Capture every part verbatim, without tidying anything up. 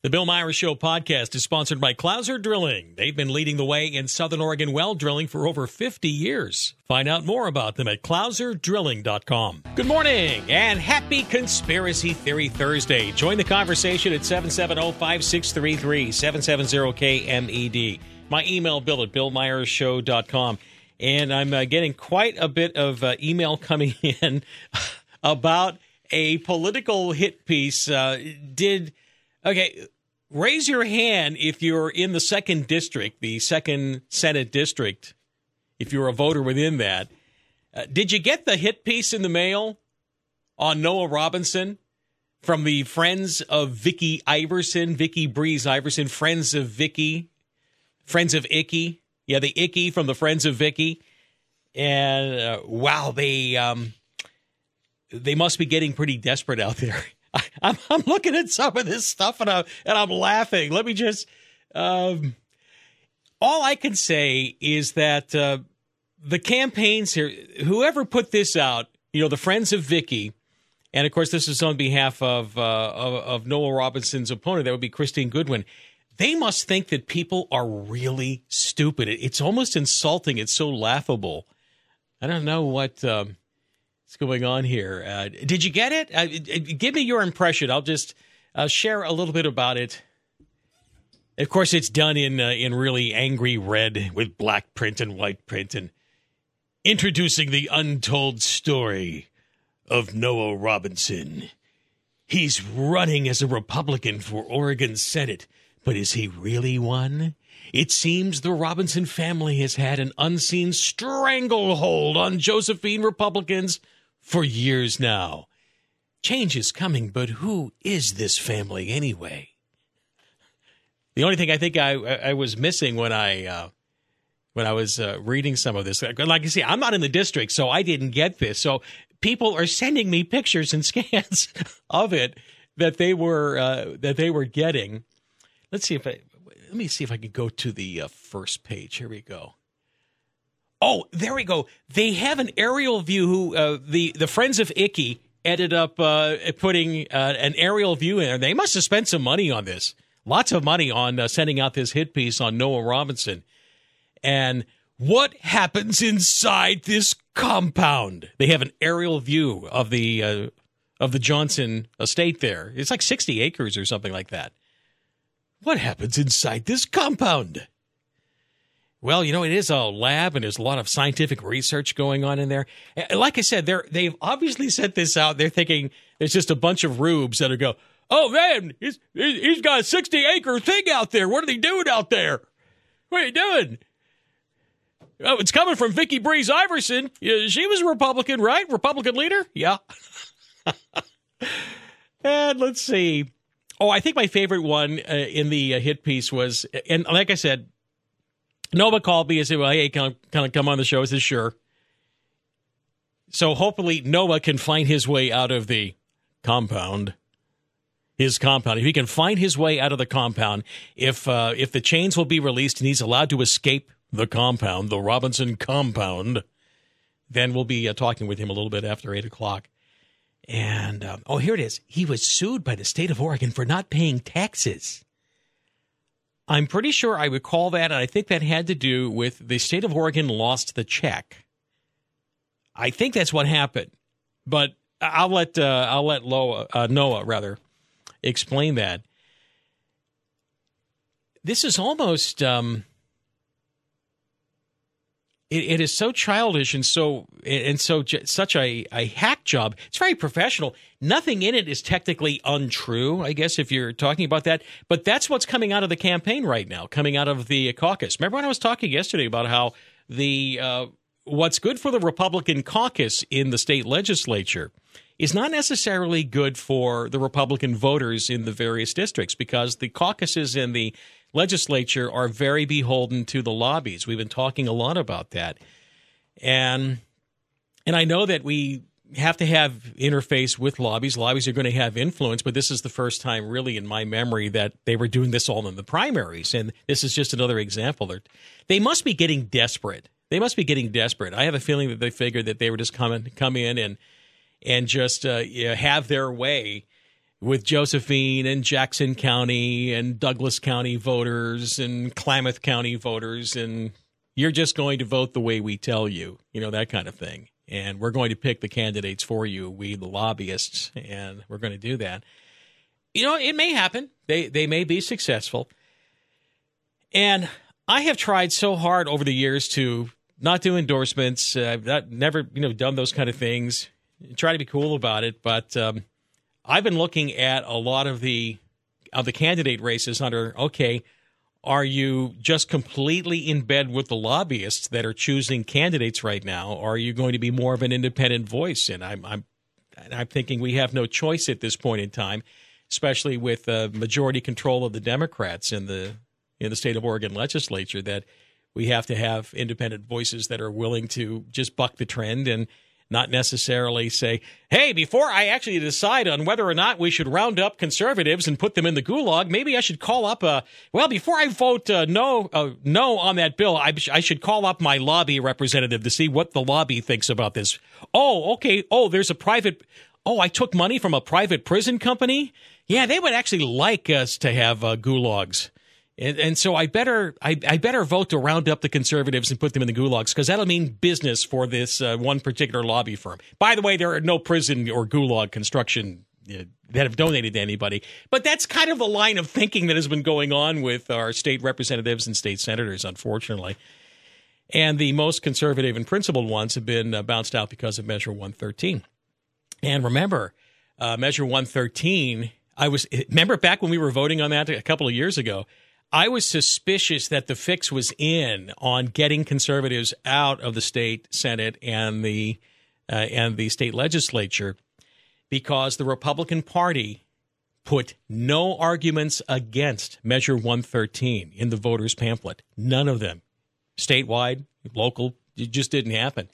The Bill Myers Show podcast is sponsored by Clouser Drilling. They've been leading the way in Southern Oregon well drilling for over fifty years. Find out more about them at clouser drilling dot com. Good morning and happy Conspiracy Theory Thursday. Join the conversation at seven seven zero, five six three three, seven seven zero K M E D. My email, bill at bill myers show dot com. And I'm uh, getting quite a bit of uh, email coming in about a political hit piece. Uh, did... Okay, raise your hand if you're in the second district, the second Senate district, if you're a voter within that. Uh, did you get the hit piece in the mail on Noah Robinson from the Friends of Vicky Iverson, Vicky Breeze Iverson, Friends of Vicky, Friends of Icky? Yeah, the Icky from the Friends of Vicky. And, uh, wow, they, um, they must be getting pretty desperate out there. I'm, I'm looking at some of this stuff and I'm, and I'm laughing. Let me just, um, all I can say is that uh, the campaigns here, whoever put this out, you know, the Friends of Vicky, and of course this is on behalf of, uh, of, of Noah Robinson's opponent, that would be Christine Goodwin. They must think that people are really stupid. It's almost insulting. It's so laughable. I don't know what... Um, What's going on here? Uh, did you get it? Uh, give me your impression. I'll just uh, share a little bit about it. Of course, it's done in uh, in really angry red with black print and white print, and introducing the untold story of Noah Robinson. He's running as a Republican for Oregon Senate, but is he really one? It seems the Robinson family has had an unseen stranglehold on Josephine Republicans for years now. Change is coming, but who is this family anyway? The only thing I think I I was missing when I uh, when I was uh, reading some of this, like I say, I'm not in the district, so I didn't get this. So people are sending me pictures and scans of it that they were uh, that they were getting. Let's see if I let me see if I can go to the uh, first page. Here we go. Oh, there we go. They have an aerial view. Who uh, the the Friends of Icky ended up uh, putting uh, an aerial view in there. They must have spent some money on this. Lots of money on uh, sending out this hit piece on Noah Robinson. And what happens inside this compound? They have an aerial view of the uh, of the Johnson estate there. It's like sixty acres or something like that. What happens inside this compound? Well, you know, it is a lab, and there's a lot of scientific research going on in there. Like I said, they're, they've obviously sent this out. They're thinking there's just a bunch of rubes that go, oh, man, he's, he's got a sixty-acre thing out there. What are they doing out there? What are you doing? Oh, it's coming from Vicky Breeze Iverson. She was a Republican, right? Republican leader? Yeah. And let's see. Oh, I think my favorite one uh, in the uh, hit piece was, and like I said, Noah called me and said, well, hey, can I, can I come on the show? I said, sure. So hopefully Noah can find his way out of the compound, his compound. If he can find his way out of the compound, if uh, if the chains will be released and he's allowed to escape the compound, the Robinson compound, then we'll be uh, talking with him a little bit after eight o'clock. And, um, oh, here it is. He was sued by the state of Oregon for not paying taxes. I'm pretty sure I recall that, and I think that had to do with the state of Oregon lost the check. I think that's what happened, but I'll let uh, I'll let Loa, uh, Noah rather explain that. This is almost um, it, it is so childish and so and so such a, a hack job. It's very professional. Nothing in it is technically untrue, I guess, if you're talking about that. But that's what's coming out of the campaign right now, coming out of the caucus. Remember when I was talking yesterday about how the uh, what's good for the Republican caucus in the state legislature is not necessarily good for the Republican voters in the various districts, because the caucuses in the legislature are very beholden to the lobbies. We've been talking a lot about that. And and I know that we have to have interface with lobbies. Lobbies are going to have influence, but this is the first time really in my memory that they were doing this all in the primaries. And this is just another example. They're, they must be getting desperate. They must be getting desperate. I have a feeling that they figured that they were just coming come in and and just uh, you know, have their way with Josephine and Jackson County and Douglas County voters and Klamath County voters, and you're just going to vote the way we tell you, you know, that kind of thing. And we're going to pick the candidates for you, we the lobbyists, and we're going to do that. You know, it may happen. They they may be successful. And I have tried so hard over the years to not do endorsements. Uh, I've not, never, you know, done those kind of things. Try to be cool about it, but um, I've been looking at a lot of the of the candidate races under, okay, are you just completely in bed with the lobbyists that are choosing candidates right now, or are you going to be more of an independent voice? And I'm I'm, I'm thinking we have no choice at this point in time, especially with uh, majority control of the Democrats in the in the state of Oregon legislature, that we have to have independent voices that are willing to just buck the trend and not necessarily say, hey, before I actually decide on whether or not we should round up conservatives and put them in the gulag, maybe I should call up, uh, well, before I vote uh, no uh, no on that bill, I, I should call up my lobby representative to see what the lobby thinks about this. Oh, okay. Oh, there's a private, oh, I took money from a private prison company? Yeah, they would actually like us to have uh, gulags. And, and so I better I, I better vote to round up the conservatives and put them in the gulags, because that'll mean business for this uh, one particular lobby firm. By the way, there are no prison or gulag construction uh, that have donated to anybody. But that's kind of the line of thinking that has been going on with our state representatives and state senators, unfortunately. And the most conservative and principled ones have been uh, bounced out because of Measure one thirteen. And remember, uh, Measure one thirteen, I was remember back when we were voting on that a couple of years ago, I was suspicious that the fix was in on getting conservatives out of the state Senate and the uh, and the state legislature, because the Republican Party put no arguments against Measure one thirteen in the voters' pamphlet. None of them. Statewide, local, it just didn't happen.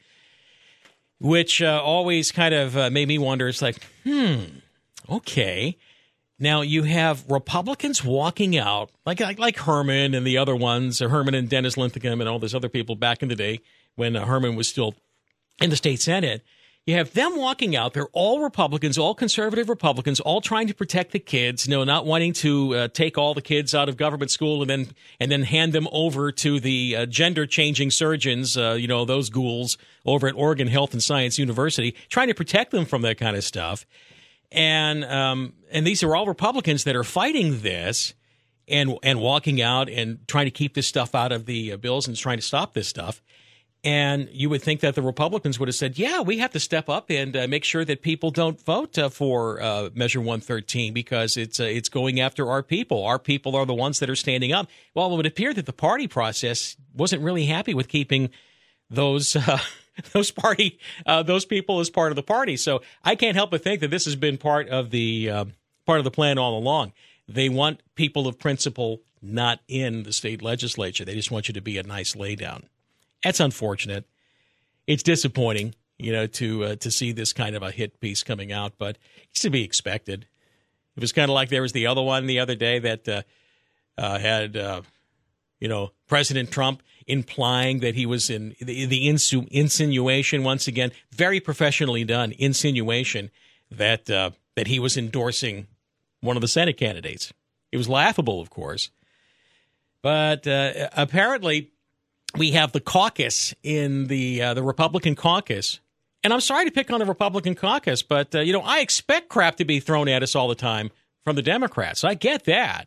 Which uh, always kind of uh, made me wonder, it's like, hmm, okay. Now, you have Republicans walking out, like, like like Herman and the other ones, or Herman and Dennis Linthicum and all those other people back in the day when uh, Herman was still in the state Senate. You have them walking out. They're all Republicans, all conservative Republicans, all trying to protect the kids, you know, not wanting to uh, take all the kids out of government school and then and then hand them over to the uh, gender-changing surgeons, uh, you know, those ghouls over at Oregon Health and Science University, trying to protect them from that kind of stuff. And um, and these are all Republicans that are fighting this and and walking out and trying to keep this stuff out of the uh, bills and trying to stop this stuff. And you would think that the Republicans would have said, yeah, we have to step up and uh, make sure that people don't vote uh, for uh, Measure one thirteen, because it's uh, it's going after our people. Our people are the ones that are standing up. Well, it would appear that the party process wasn't really happy with keeping those uh, those party uh, those people as part of the party. So I can't help but think that this has been part of the uh, part of the plan all along. They want people of principle not in the state legislature. They just want you to be a nice laydown. That's unfortunate. It's disappointing, you know, to uh, to see this kind of a hit piece coming out, but it's to be expected. It was kind of like there was the other one the other day that uh, uh, had, uh, you know, President Trump implying that he was in the, the insu- insinuation, once again, very professionally done, insinuation that uh, that he was endorsing one of the Senate candidates. It was laughable, of course. But uh, apparently we have the caucus in the uh, the Republican caucus. And I'm sorry to pick on the Republican caucus, but, uh, you know, I expect crap to be thrown at us all the time from the Democrats. I get that.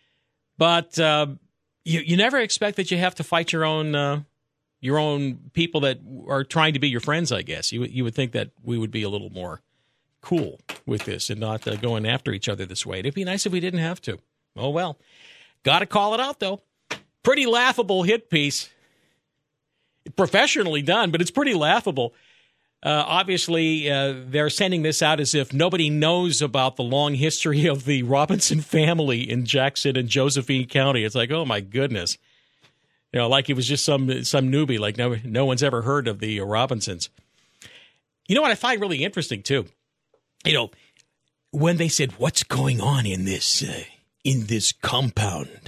But uh, you, you never expect that you have to fight your own uh, your own people that are trying to be your friends, I guess. You, you would think that we would be a little more cool with this and not uh, going after each other this way. It'd be nice if we didn't have to. Oh, well. Got to call it out, though. Pretty laughable hit piece. Professionally done, but it's pretty laughable. Uh, obviously, uh, they're sending this out as if nobody knows about the long history of the Robinson family in Jackson and Josephine County. It's like, oh, my goodness. You know, like it was just some some newbie, like no, no one's ever heard of the Robinsons. You know what I find really interesting, too? You know, when they said, what's going on in this, uh, in this compound?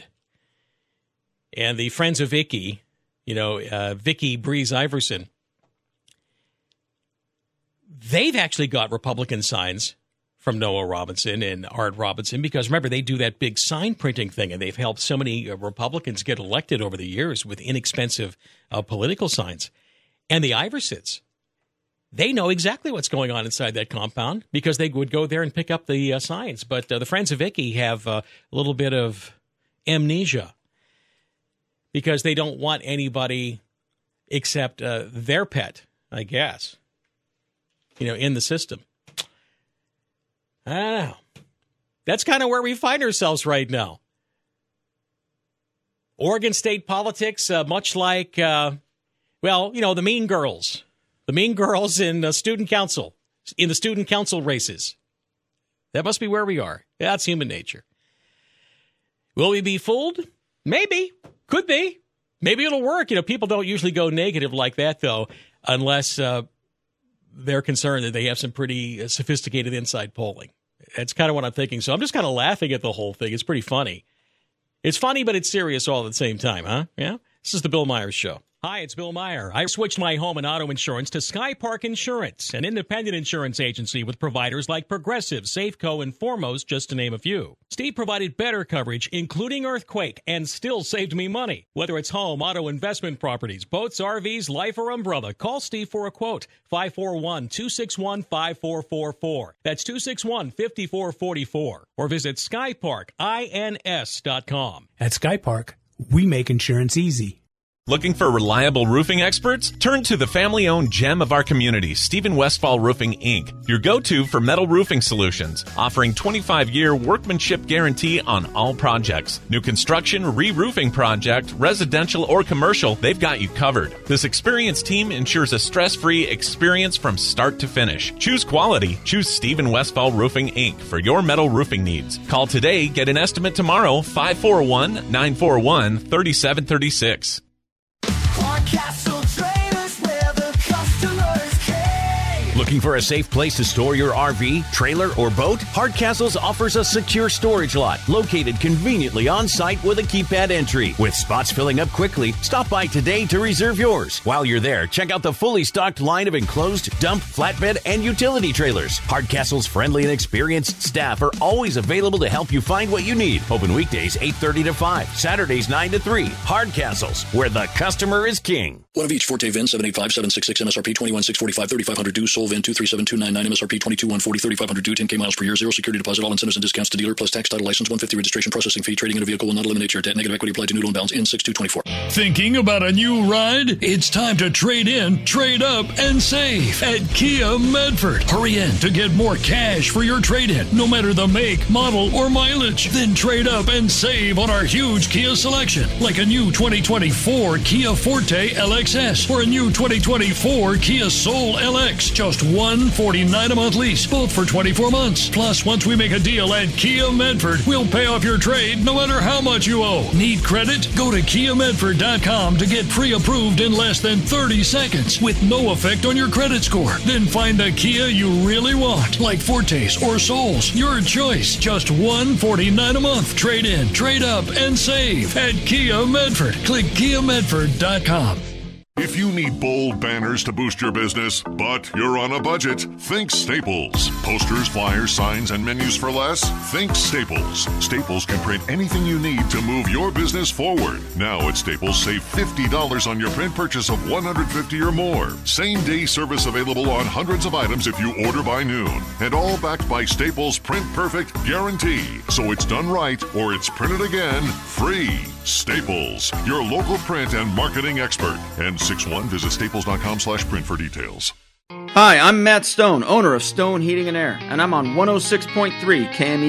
And the friends of Vicky, you know, uh, Vicky Breeze Iverson, they've actually got Republican signs from Noah Robinson and Art Robinson, because remember, they do that big sign printing thing, and they've helped so many uh, Republicans get elected over the years with inexpensive uh, political signs. And the Iversons, they know exactly what's going on inside that compound because they would go there and pick up the uh, signs. But uh, the Friends of Vicky have uh, a little bit of amnesia because they don't want anybody except uh, their pet, I guess, you know, in the system. I don't know. That's kind of where we find ourselves right now. Oregon State politics, uh, much like, uh, well, you know, the Mean Girls. The Mean Girls in the student council, in the student council races. That must be where we are. That's human nature. Will we be fooled? Maybe. Could be. Maybe it'll work. You know, people don't usually go negative like that, though, unless uh, they're concerned that they have some pretty uh, sophisticated inside polling. That's kind of what I'm thinking. So I'm just kind of laughing at the whole thing. It's pretty funny. It's funny, but it's serious all at the same time, huh? Yeah? This is the Bill Myers Show. Hi, it's Bill Meyer. I switched my home and auto insurance to Sky Park Insurance, an independent insurance agency with providers like Progressive, Safeco, and Foremost, just to name a few. Steve provided better coverage, including earthquake, and still saved me money. Whether it's home, auto, investment properties, boats, R Vs, life, or umbrella, call Steve for a quote. five four one, two six one, five four four four. That's two six one, five four four four. Or visit sky park ins dot com. At Sky Park, we make insurance easy. Looking for reliable roofing experts? Turn to the family-owned gem of our community, Stephen Westfall Roofing, Incorporated, your go-to for metal roofing solutions, offering twenty-five year workmanship guarantee on all projects. New construction, re-roofing project, residential or commercial, they've got you covered. This experienced team ensures a stress-free experience from start to finish. Choose quality. Choose Stephen Westfall Roofing, Incorporated for your metal roofing needs. Call today, get an estimate tomorrow, five four one, nine four one, three seven three six. Hardcastle Trailers, where the customers came. Looking for a safe place to store your R V, trailer, or boat? Hardcastles offers a secure storage lot located conveniently on site with a keypad entry. With spots filling up quickly, stop by today to reserve yours. While you're there, check out the fully stocked line of enclosed, dump, flatbed, and utility trailers. Hardcastle's friendly and experienced staff are always available to help you find what you need. Open weekdays eight thirty to five, Saturdays nine to three. Hardcastles, where the customer is king. One of each Forte V I N, seven eight five, seven six six, M S R P twenty-one six forty-five, thirty-five hundred due, Sol V I N two three seven two nine nine, M S R P twenty-two one forty, thirty-five hundred due, ten K miles per year, zero security deposit, all incentives and discounts to dealer, plus tax, title, license, one hundred fifty registration, processing fee. Trading in a vehicle will not eliminate your debt. Negative equity applied to new loan balance in six two twenty-four. Thinking about a new ride? It's time to trade in, trade up, and save at Kia Medford. Hurry in to get more cash for your trade-in, no matter the make, model, or mileage. Then trade up and save on our huge Kia selection, like a new twenty twenty-four Kia Forte L X S or a new twenty twenty-four Kia Soul L X. Just one hundred forty-nine dollars a month lease, both for twenty-four months. Plus, once we make a deal at Kia Medford, we'll pay off your trade no matter how much you owe. Need credit? Go to kia medford dot com to get pre-approved in less than thirty seconds with no effect on your credit score. Then find the Kia you really want, like Fortes or Souls. Your choice. Just one hundred forty-nine dollars a month. Trade in, trade up, and save at Kia Medford. Click kia medford dot com. If you need bold banners to boost your business, but you're on a budget, think Staples. Posters, flyers, signs, and menus for less? Think Staples. Staples can print anything you need to move your business forward. Now at Staples, save fifty dollars on your print purchase of one hundred fifty dollars or more. Same-day service available on hundreds of items if you order by noon. And all backed by Staples' Print Perfect guarantee. So it's done right or it's printed again free. Staples, your local print and marketing expert. And six one, visit staples dot com slash print for details. Hi, I'm Matt Stone, owner of Stone Heating and Air, and I'm on one oh six point three K M E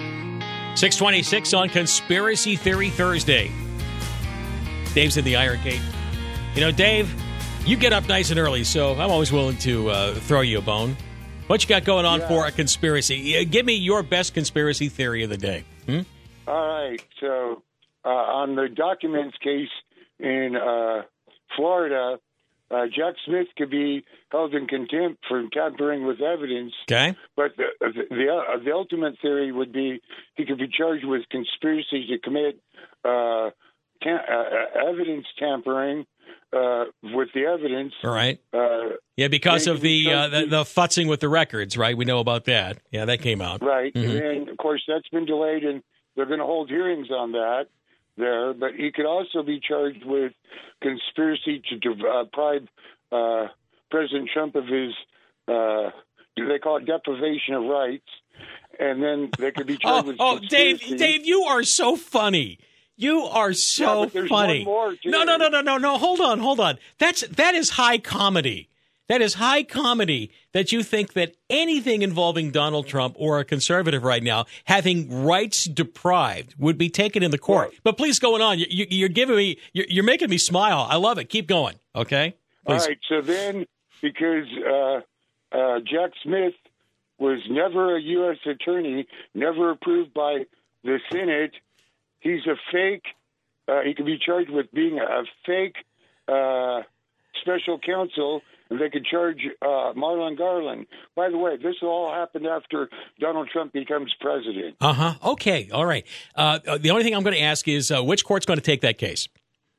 D. six twenty-six on Conspiracy Theory Thursday. Dave's in the Iron Gate. You know, Dave, you get up nice and early, so I'm always willing to uh, throw you a bone. What you got going on yeah. for a conspiracy? Give me your best conspiracy theory of the day. Hmm? All right, so uh, on the documents case in uh, Florida, uh, Jack Smith could be held in contempt for tampering with evidence. Okay. But the the, the, uh, the ultimate theory would be he could be charged with conspiracy to commit uh, ta- uh, evidence tampering uh, with the evidence. All right. Uh, yeah, because they of can be the, uh, charged the with- the futzing with the records, right? We know about that. Yeah, that came out. Right. Mhm. And then, of course, that's been delayed, and they're going to hold hearings on that there. But he could also be charged with conspiracy to deprive uh, President Trump of his, uh, they call it deprivation of rights. And then they could be charged Oh, with oh Dave, conspiracy. Dave, you are so funny. You are Yeah, so but there's funny. one more, too. no, no, no, no, no, no. Hold on, hold on. That's that is high comedy. That is high comedy that you think that anything involving Donald Trump or a conservative right now having rights deprived would be taken in the court. Well, but please go on. You, you, you're giving me, you're, you're making me smile. I love it. Keep going. Okay. Please. All right. So then, because uh, uh, Jack Smith was never a U S attorney, never approved by the Senate, he's a fake. Uh, he could be charged with being a fake uh, special counsel, and they could charge uh, Marlon Garland. By the way, this all happened after Donald Trump becomes president. Uh huh. Okay. All right. Uh, the only thing I'm going to ask is uh, which court's going to take that case?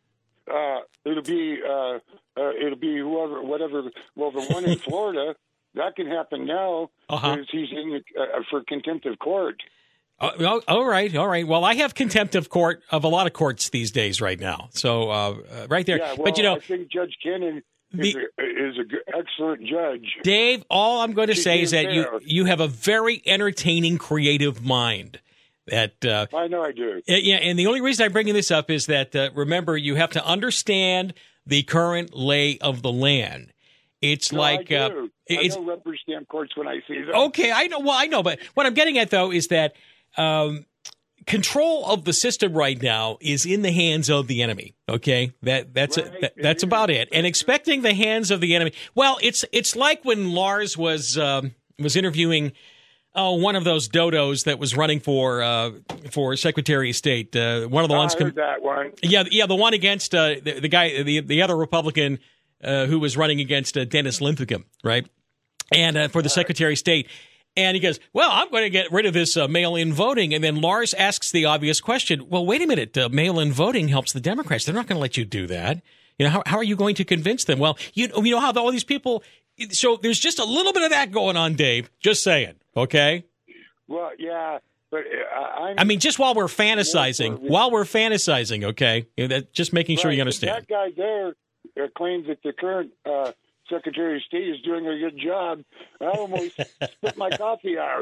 Uh, it'll be uh, uh, it'll be whoever, whatever. Well, the one in Florida that can happen now Uh-huh. because he's in the, uh, for contempt of court. Uh, oh, all right, all right. Well, I have contempt of court of a lot of courts these days, right now. So, uh, uh, right there. Yeah, well, but you know, I think Judge Kennan is the- a, is an excellent judge. Dave, all I'm going to She's say is that being you fair. you have a very entertaining, creative mind. That uh, I know I do. yeah, and the only reason I'm bringing this up is that uh, remember you have to understand the current lay of the land. It's No, like I uh, do. it's I know rubber stamp courts when I see them. okay. I know. Well, I know, but what I'm getting at though is that. Um, Control of the system right now is in the hands of the enemy. Okay, that that's Right. a, that, that's about it. And expecting the hands of the enemy. Well, it's it's like when Lars was um, was interviewing oh one of those dodos that was running for uh, for Secretary of State. Uh, one of the I ones. heard that one. Yeah, yeah, the one against uh, the, the guy, the the other Republican uh, who was running against uh, Dennis Linthicum, right? And uh, for the Secretary of State. And he goes, well, I'm going to get rid of this uh, mail-in voting. And then Lars asks the obvious question, well, wait a minute. Uh, mail-in voting helps the Democrats. They're not going to let you do that. You know, how, how are you going to convince them? Well, you, you know how all these people – so there's just a little bit of that going on, Dave. Just saying, okay? Well, yeah, but uh, I'm, I mean, just while we're fantasizing, while we're fantasizing, okay? You know, that, just making sure right, you understand. That guy there uh, claims that the current uh, – Secretary of State is doing a good job. I almost spit my coffee out.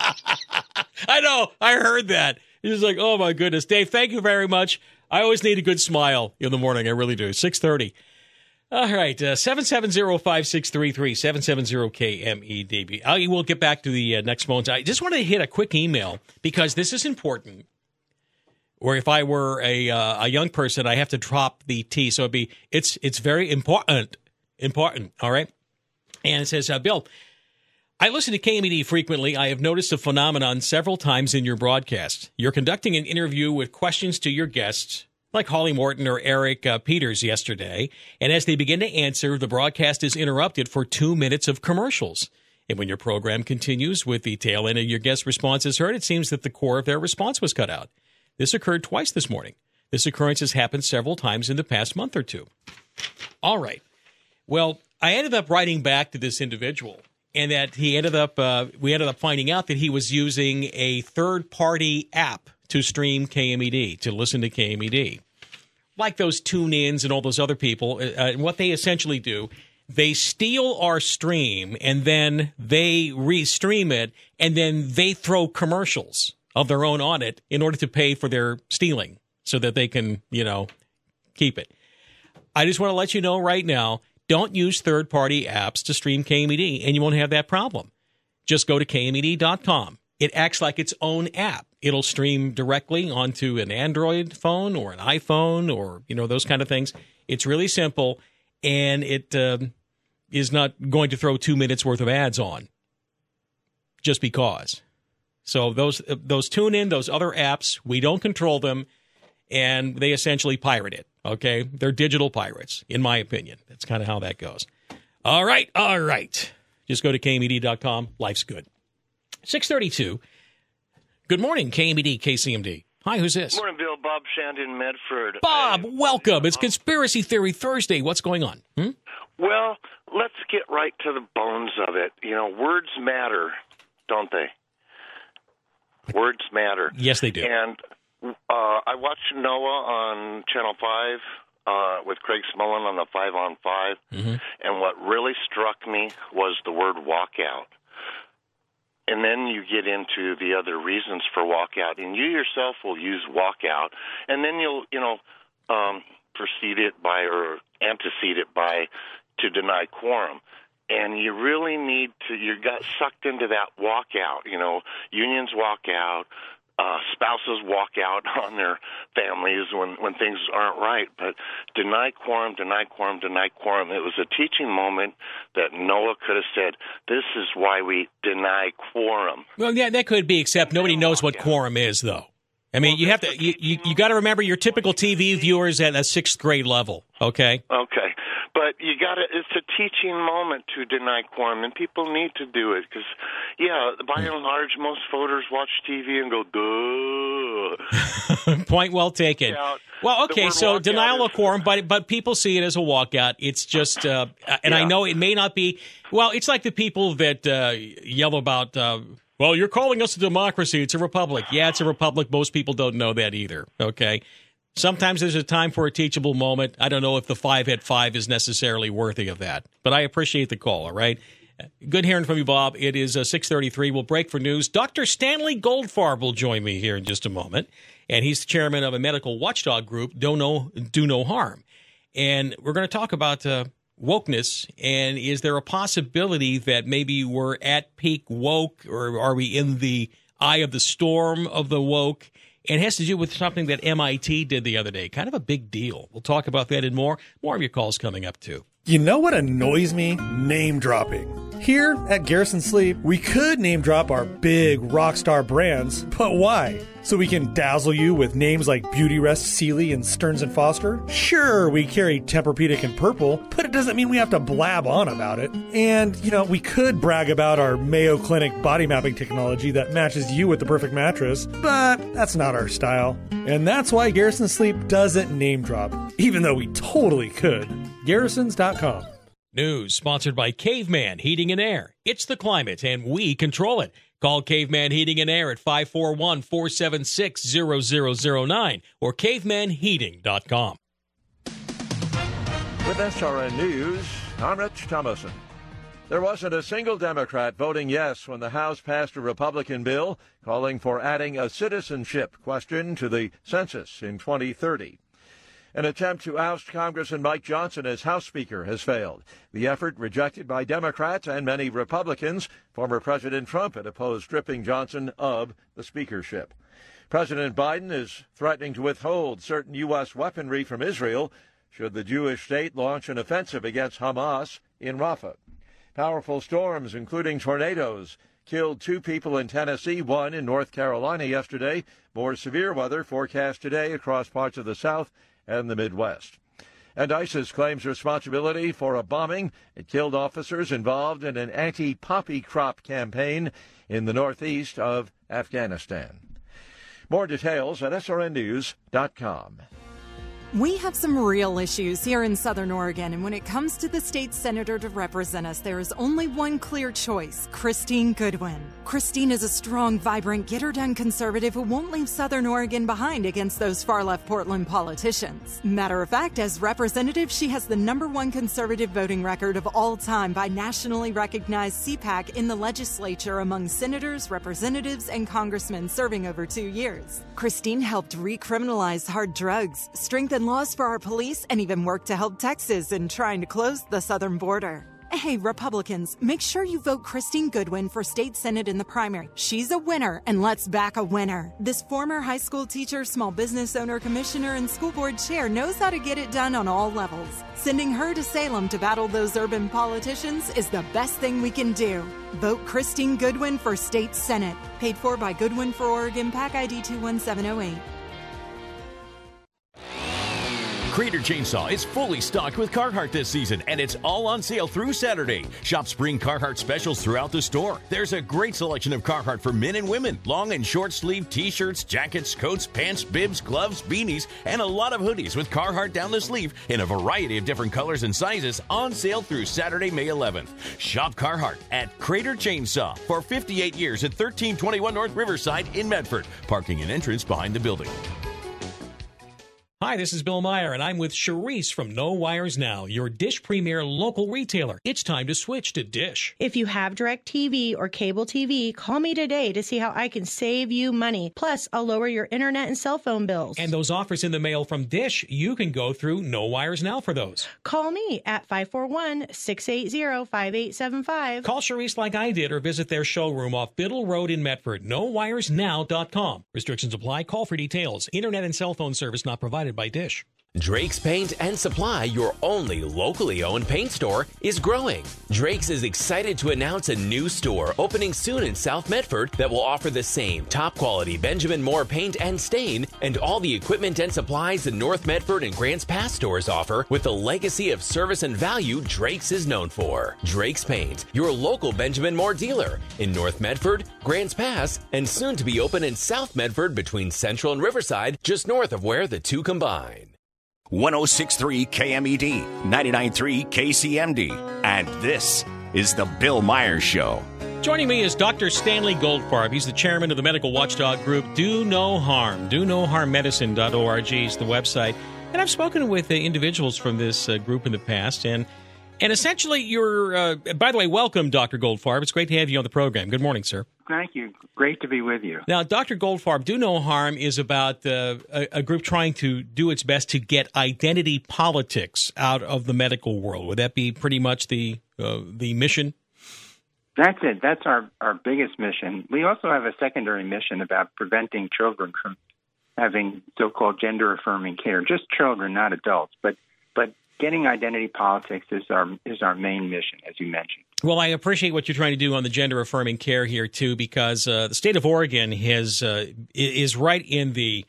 I know. I heard that. He was like, oh, my goodness. Dave, thank you very much. I always need a good smile in the morning. I really do. six thirty. All right. Uh, seven seven zero, five six three three, seven seven zero K M E D B. I will get back to the uh, next phones. I just wanted to hit a quick email because this is important. Or if I were a uh, a young person, I have to drop the T. So it'd be, it's, it's very important. Important, all right? And it says, uh, Bill, I listen to K M E D frequently. I have noticed a phenomenon several times in your broadcast. You're conducting an interview with questions to your guests, like Holly Morton or Eric uh, Peters yesterday, and as they begin to answer, the broadcast is interrupted for two minutes of commercials. And when your program continues with the tail end of your guest response is heard, it seems that the core of their response was cut out. This occurred twice this morning. This occurrence has happened several times in the past month or two. All right. Well, I ended up writing back to this individual, and that he ended up, uh, we ended up finding out that he was using a third-party app to stream K M E D, to listen to K M E D. Like those tune-ins and all those other people, uh, and what they essentially do, they steal our stream, and then they re-stream it, and then they throw commercials of their own on it in order to pay for their stealing so that they can, you know, keep it. I just want to let you know right now, don't use third-party apps to stream K M E D, and you won't have that problem. Just go to K M E D dot com. It acts like its own app. It'll stream directly onto an Android phone or an iPhone or, you know, those kind of things. It's really simple, and it um, is not going to throw two minutes worth of ads on just because. So those those tune-in, those other apps, we don't control them, and they essentially pirate it. Okay, they're digital pirates, in my opinion. That's kind of how that goes. All right, all right. Just go to K M E D dot com. Life's good. six thirty-two. Good morning, K M E D, K C M D. Hi, who's this? Morning, Bill. Bob Shandon, Medford. Bob, I, welcome. It's Conspiracy Theory Thursday. What's going on? Hmm? Well, let's get right to the bones of it. You know, words matter, don't they? Words matter. Yes, they do. And uh, I watched Noah on Channel five uh, with Craig Smullen on the five on five, mm-hmm. and what really struck me was the word walkout. And then you get into the other reasons for walkout, and you yourself will use walkout, and then you'll, you know, um, precede it by or antecede it by to deny quorum. And you really need to, you got sucked into that walkout, you know, unions walk out, uh, spouses walk out on their families when, when things aren't right. But deny quorum, deny quorum, deny quorum. It was a teaching moment that Noah could have said, this is why we deny quorum. Well, yeah, that could be, except nobody knows what quorum is, though. I mean, you have to, you, you, you got to remember your typical T V viewers at a sixth grade level, okay? Okay. But you got to, it's a teaching moment to deny quorum, and people need to do it because, yeah, by and large, most voters watch T V and go, duh. Point well taken. Yeah, well, okay, so denial of quorum, but but people see it as a walkout. It's just, uh, and yeah. I know it may not be, well, it's like the people that uh, yell about, uh, well, you're calling us a democracy. It's a republic. Yeah, it's a republic. Most people don't know that either, okay? Sometimes there's a time for a teachable moment. I don't know if the five at five is necessarily worthy of that, but I appreciate the call, all right? Good hearing from you, Bob. It is uh, six thirty-three. We'll break for news. Doctor Stanley Goldfarb will join me here in just a moment, and he's the chairman of a medical watchdog group, Do No, Do No Harm. And we're going to talk about uh, wokeness, and is there a possibility that maybe we're at peak woke, or are we in the eye of the storm of the woke? And it has to do with something that M I T did the other day. Kind of a big deal. We'll talk about that and more. More of your calls coming up, too. You know what annoys me? Name dropping. Here at Garrison Sleep, we could name drop our big rock star brands, but why? So we can dazzle you with names like Beautyrest, Sealy, and Stearns and Foster? Sure, we carry Tempur-Pedic and Purple, but it doesn't mean we have to blab on about it. And, you know, we could brag about our Mayo Clinic body mapping technology that matches you with the perfect mattress, but that's not our style. And that's why Garrison Sleep doesn't name drop, even though we totally could. Garrisons dot com. News sponsored by Caveman Heating and Air. It's the climate, and we control it. Call Caveman Heating and Air at five four one, four seven six, zero zero zero nine or caveman heating dot com. With S R N News, I'm Rich Thomason. There wasn't a single Democrat voting yes when the House passed a Republican bill calling for adding a citizenship question to the census in twenty thirty. An attempt to oust Congressman Mike Johnson as House Speaker has failed. The effort rejected by Democrats and many Republicans. Former President Trump had opposed stripping Johnson of the speakership. President Biden is threatening to withhold certain U S weaponry from Israel should the Jewish state launch an offensive against Hamas in Rafah. Powerful storms, including tornadoes, killed two people in Tennessee, one in North Carolina yesterday. More severe weather forecast today across parts of the South and the Midwest. And ISIS claims responsibility for a bombing. It killed officers involved in an anti-poppy crop campaign in the northeast of Afghanistan. More details at S R N news dot com. We have some real issues here in Southern Oregon, and when it comes to the state senator to represent us, there is only one clear choice, Christine Goodwin. Christine is a strong, vibrant, get-her-done conservative who won't leave Southern Oregon behind against those far-left Portland politicians. Matter of fact, as representative, she has the number one conservative voting record of all time by nationally recognized C PAC in the legislature among senators, representatives, and congressmen serving over two years. Christine helped recriminalize hard drugs, strengthen laws for our police, and even work to help Texas in trying to close the southern border. Hey, Republicans, make sure you vote Christine Goodwin for state senate in the primary. She's a winner, and let's back a winner. This former high school teacher, small business owner, commissioner, and school board chair knows how to get it done on all levels. Sending her to Salem to battle those urban politicians is the best thing we can do. Vote Christine Goodwin for state senate. Paid for by Goodwin for Oregon, PAC I D two one seven zero eight. Crater Chainsaw is fully stocked with Carhartt this season, and it's all on sale through Saturday. Shop spring Carhartt specials throughout the store. There's a great selection of Carhartt for men and women. Long and short sleeve t-shirts, jackets, coats, pants, bibs, gloves, beanies, and a lot of hoodies with Carhartt down the sleeve in a variety of different colors and sizes on sale through Saturday, May eleventh. Shop Carhartt at Crater Chainsaw for fifty-eight years at thirteen twenty-one North Riverside in Medford. Parking and entrance behind the building. Hi, this is Bill Meyer, and I'm with Charisse from No Wires Now, your Dish Premier local retailer. It's time to switch to Dish. If you have DirecTV or cable T V, call me today to see how I can save you money. Plus, I'll lower your internet and cell phone bills. And those offers in the mail from Dish, you can go through No Wires Now for those. Call me at five four one, six eight zero, five eight seven five. Call Charisse like I did or visit their showroom off Biddle Road in Medford, no wires now dot com. Restrictions apply. Call for details. Internet and cell phone service not provided by Dish. Drake's Paint and Supply, your only locally owned paint store, is growing. Drake's is excited to announce a new store opening soon in South Medford that will offer the same top quality Benjamin Moore paint and stain and all the equipment and supplies the North Medford and Grants Pass stores offer with the legacy of service and value Drake's is known for. Drake's Paint, your local Benjamin Moore dealer in North Medford, Grants Pass, and soon to be open in South Medford between Central and Riverside, just north of where the two combine. one oh six point three K M E D, ninety-nine point three K C M D, and this is the Bill Myers Show. Joining me is Doctor Stanley Goldfarb. He's the chairman of the medical watchdog group Do No Harm. do no harm medicine dot org is the website. And I've spoken with uh, individuals from this uh, group in the past, and and essentially you're, uh, by the way, welcome, Doctor Goldfarb. It's great to have you on the program. Good morning, sir. Thank you. Great to be with you. Now, Doctor Goldfarb, Do No Harm is about uh, a, a group trying to do its best to get identity politics out of the medical world. Would that be pretty much the uh, the mission? That's it. That's our, our biggest mission. We also have a secondary mission about preventing children from having so-called gender-affirming care. Just children, not adults. But but getting identity politics is our is our main mission, as you mentioned. Well, I appreciate what you're trying to do on the gender-affirming care here, too, because uh, the state of Oregon has uh, is right in the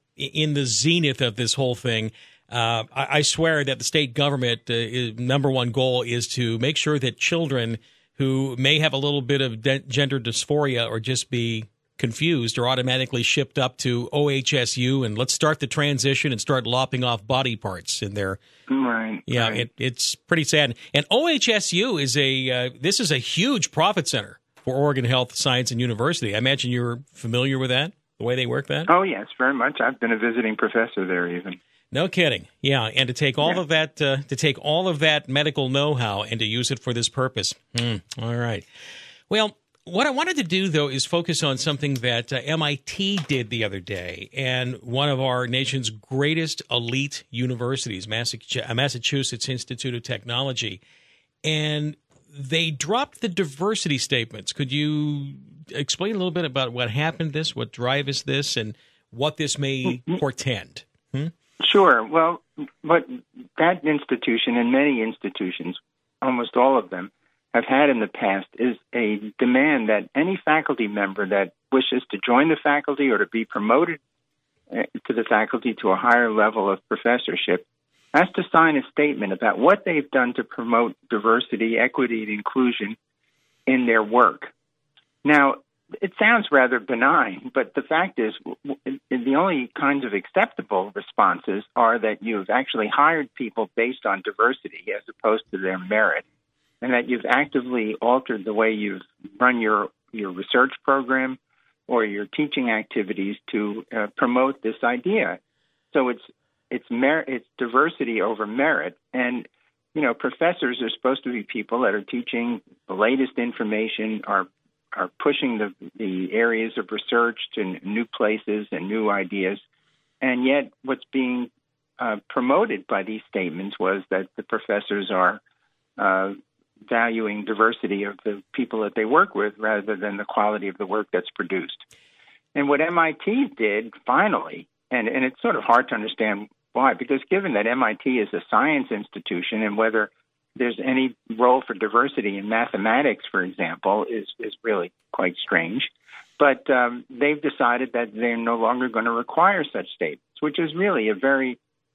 in the zenith of this whole thing. Uh, I, I swear that the state government uh, is, number one goal is to make sure that children who may have a little bit of de- gender dysphoria or just be confused are automatically shipped up to O H S U, and let's start the transition and start lopping off body parts in there. Right. Yeah, right. It, it's pretty sad. And O H S U is a uh, this is a huge profit center for Oregon Health Science and University. I imagine you're familiar with that, the way they work that? Oh, yes, very much. I've been a visiting professor there even. No kidding. Yeah, and to take all yeah. of that uh, to take all of that medical know-how and to use it for this purpose. Mm, all right. Well, what I wanted to do, though, is focus on something that uh, M I T did the other day, and one of our nation's greatest elite universities, Massachusetts Institute of Technology, and they dropped the diversity statements. Could you explain a little bit about what happened this, what drives this, and what this may portend? Hmm? Sure. Well, what that institution and many institutions, almost all of them, have had in the past is a demand that any faculty member that wishes to join the faculty or to be promoted to the faculty to a higher level of professorship has to sign a statement about what they've done to promote diversity, equity, and inclusion in their work. Now, it sounds rather benign, but the fact is the only kinds of acceptable responses are that you've actually hired people based on diversity as opposed to their merit, and that you've actively altered the way you've run your, your research program or your teaching activities to uh, promote this idea. So it's it's merit, it's diversity over merit, and you know professors are supposed to be people that are teaching the latest information, are are pushing the the areas of research to new places and new ideas, and yet what's being uh, promoted by these statements was that the professors are uh, valuing diversity of the people that they work with rather than the quality of the work that's produced. And what M I T did finally, and, and it's sort of hard to understand why, because given that M I T is a science institution and whether there's any role for diversity in mathematics, for example, is, is really quite strange. But um, they've decided that they're no longer going to require such statements, which is really a very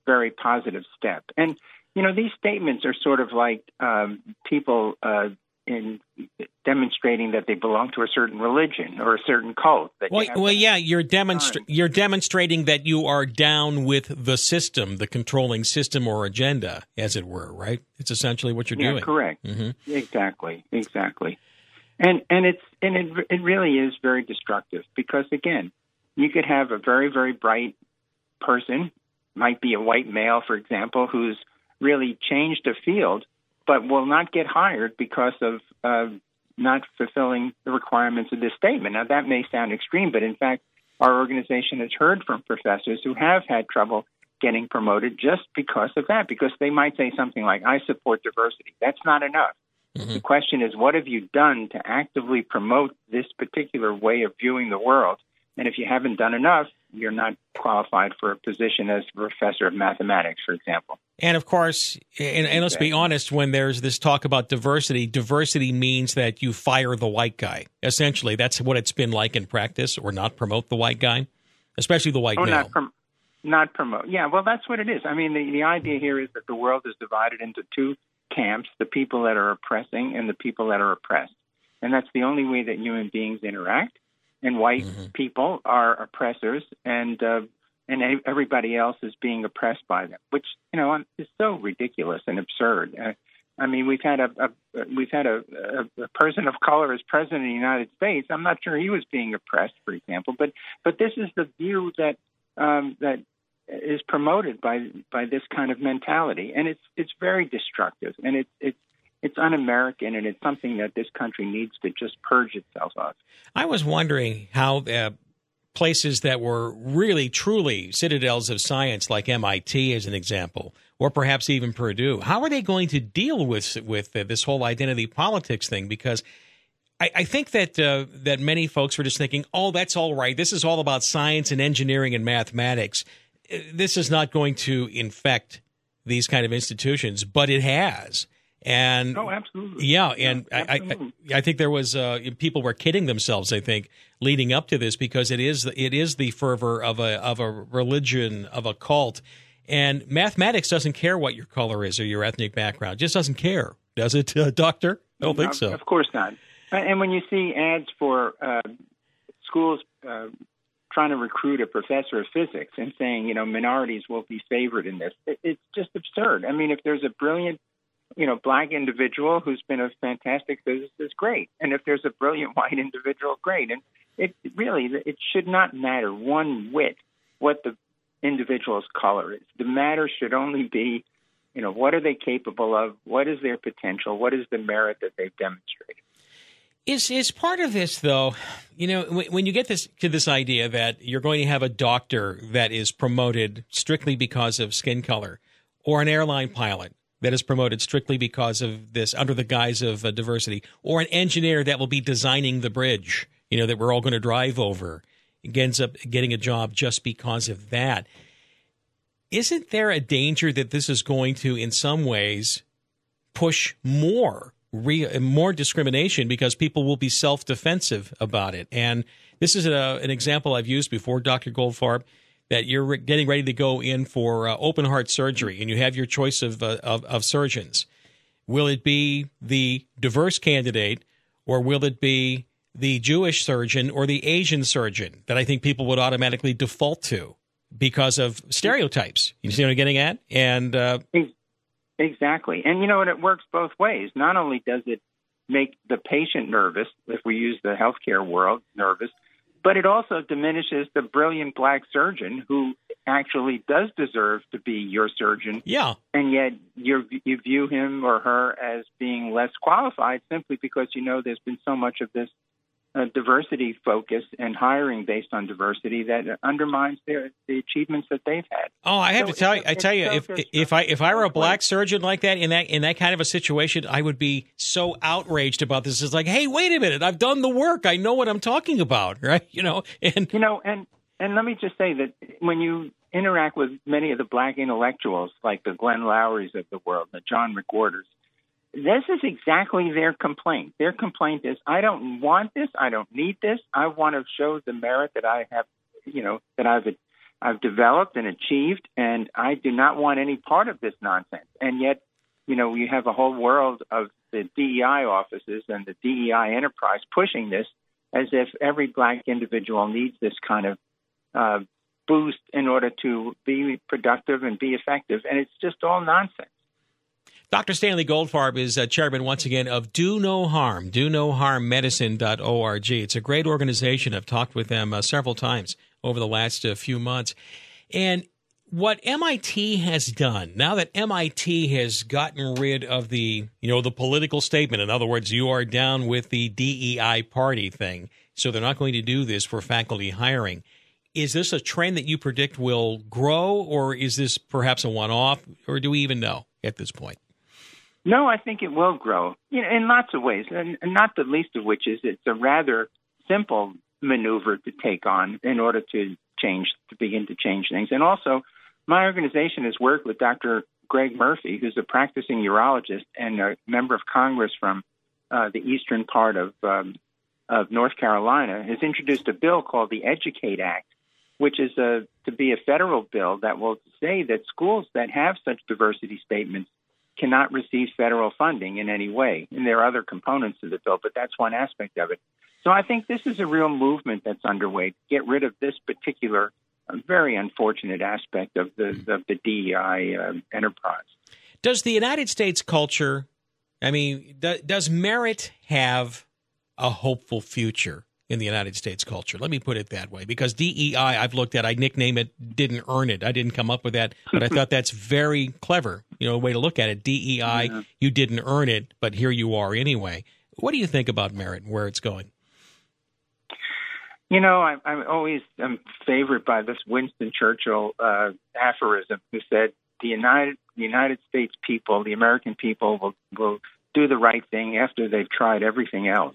very positive step. And, you know, these statements are sort of like um, people uh, in demonstrating that they belong to a certain religion or a certain cult. That Well, you have well to- yeah, you're demonstra- you're demonstrating that you are down with the system, the controlling system or agenda, as it were, right? It's essentially what you're yeah, doing. correct. Mm-hmm. Exactly, exactly. And and it's and it it really is very destructive because again, you could have a very very bright person, might be a white male, for example, who's really changed a field, but will not get hired because of uh, not fulfilling the requirements of this statement. Now, that may sound extreme, but in fact, our organization has heard from professors who have had trouble getting promoted just because of that, because they might say something like, I support diversity. That's not enough. Mm-hmm. The question is, what have you done to actively promote this particular way of viewing the world? And if you haven't done enough, you're not qualified for a position as professor of mathematics, for example. And of course, and, and let's be honest, when there's this talk about diversity, diversity means that you fire the white guy. Essentially, that's what it's been like in practice, or not promote the white guy, especially the white oh, male. Not, prom- not promote. Yeah, well, that's what it is. I mean, the, the idea here is that the world is divided into two camps, the people that are oppressing and the people that are oppressed. And that's the only way that human beings interact. And white mm-hmm. people are oppressors, and uh, and everybody else is being oppressed by them, which, you know, is so ridiculous and absurd. Uh, I mean, we've had a, a we've had a, a, a person of color as president of the United States. I'm not sure he was being oppressed, for example, but but this is the view that um, that is promoted by by this kind of mentality, and it's it's very destructive, and it's it's. It's un-American, and it's something that this country needs to just purge itself of. I was wondering how uh, places that were really, truly citadels of science, like M I T as an example, or perhaps even Purdue, how are they going to deal with with uh, this whole identity politics thing? Because I, I think that uh, that many folks were just thinking, oh, that's all right. This is all about science and engineering and mathematics. This is not going to infect these kind of institutions, but it has. And oh, absolutely. Yeah, and yeah, absolutely. I, I, I think there was uh, people were kidding themselves. I think leading up to this, because it is it is the fervor of a of a religion, of a cult, and mathematics doesn't care what your color is or your ethnic background. It just doesn't care, does it, uh, Doctor? I don't think so. Of course not. And when you see ads for uh, schools uh, trying to recruit a professor of physics and saying, you know, minorities will be favored in this, it, it's just absurd. I mean, if there's a brilliant you know, black individual who's been a fantastic physicist, great. And if there's a brilliant white individual, great. And it really, it should not matter one whit what the individual's color is. The matter should only be, you know, what are they capable of? What is their potential? What is the merit that they've demonstrated? Is is part of this, though, you know, when you get this to this idea that you're going to have a doctor that is promoted strictly because of skin color, or an airline pilot that is promoted strictly because of this, under the guise of uh, diversity, or an engineer that will be designing the bridge, you know, that we're all going to drive over, ends up getting a job just because of that. Isn't there a danger that this is going to, in some ways, push more, re- more discrimination, because people will be self-defensive about it? And this is a, an example I've used before, Doctor Goldfarb, that you're getting ready to go in for uh, open heart surgery, and you have your choice of, uh, of of surgeons. Will it be the diverse candidate, or will it be the Jewish surgeon or the Asian surgeon that I think people would automatically default to because of stereotypes? You see what I'm getting at? And uh, exactly. And you know what? It works both ways. Not only does it make the patient nervous, if we use the healthcare world, nervous, but it also diminishes the brilliant black surgeon who actually does deserve to be your surgeon. Yeah. And yet you you view him or her as being less qualified simply because, you know, there's been so much of this uh, diversity focus and hiring based on diversity that undermines their the achievements that they've had. Oh, I have so to tell you, it, I tell you, so if if I if I were a black surgeon like that in that in that kind of a situation, I would be so outraged about this. It's like, hey, wait a minute, I've done the work, I know what I'm talking about, right? You know, and you know, and and let me just say that when you interact with many of the black intellectuals, like the Glenn Lowrys of the world, the John McWhorters, this is exactly their complaint. Their complaint is, I don't want this. I don't need this. I want to show the merit that I have, you know, that I've I've developed and achieved, and I do not want any part of this nonsense. And yet, you know, you have a whole world of the D E I offices and the D E I enterprise pushing this as if every black individual needs this kind of uh, boost in order to be productive and be effective. And it's just all nonsense. Doctor Stanley Goldfarb is uh, chairman, once again, of Do No Harm, do no harm medicine dot org. It's a great organization. I've talked with them uh, several times over the last uh, few months. And what M I T has done, now that M I T has gotten rid of the, you know, the political statement, in other words, you are down with the D E I party thing, so they're not going to do this for faculty hiring. Is this a trend that you predict will grow, or is this perhaps a one-off, or do we even know at this point? No, I think it will grow, you know, in lots of ways, and, and not the least of which is it's a rather simple maneuver to take on in order to change, to begin to change things. And also, my organization has worked with Doctor Greg Murphy, who's a practicing urologist and a member of Congress from uh, the eastern part of um, of North Carolina, has introduced a bill called the Educate Act, which is a, to be a federal bill that will say that schools that have such diversity statements cannot receive federal funding in any way. And there are other components to the bill, but that's one aspect of it. So I think this is a real movement that's underway to get rid of this particular uh, very unfortunate aspect of the, of the D E I uh, enterprise. Does the United States culture, I mean, do, does merit have a hopeful future in the United States culture? Let me put it that way, because D E I, I've looked at, I nickname it, didn't earn it. I didn't come up with that, but I thought that's very clever, you know, a way to look at it. D E I, yeah. You didn't earn it, but here you are anyway. What do you think about merit and where it's going? You know, I, I'm always I'm favored by this Winston Churchill uh, aphorism, who said, the United the United States people, the American people, will will do the right thing after they've tried everything else.